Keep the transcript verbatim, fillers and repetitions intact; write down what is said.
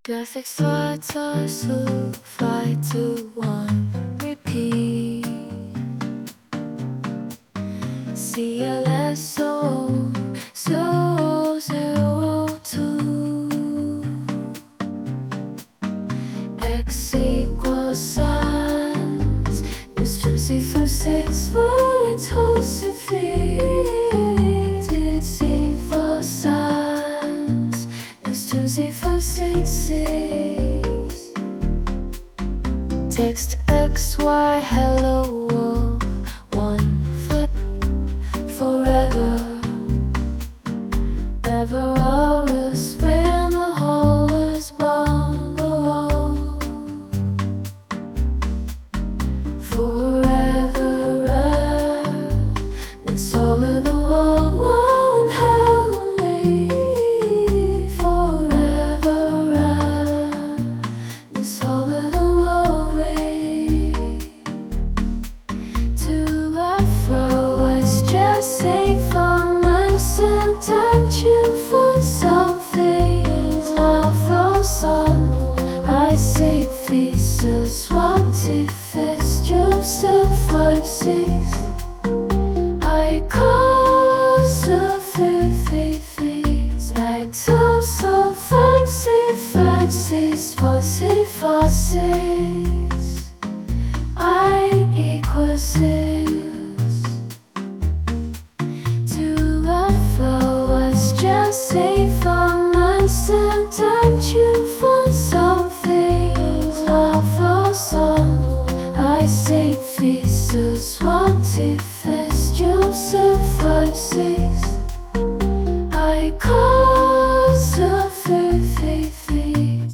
Graphics four, two, five, two, one, repeat. C L S O zero zero two. X equals signs. It's twenty for six for it's It's equal signs. It's twenty for six six. Text X Y hello world. One foot forever. Ever always when the whole is born below. Forever, it's over the world, one heavenly. Forever, it's over the world. To and fro, it's just safe for months and touching for something. Now from sun, I say pieces, wanted fist, just a five six. I cause a faith.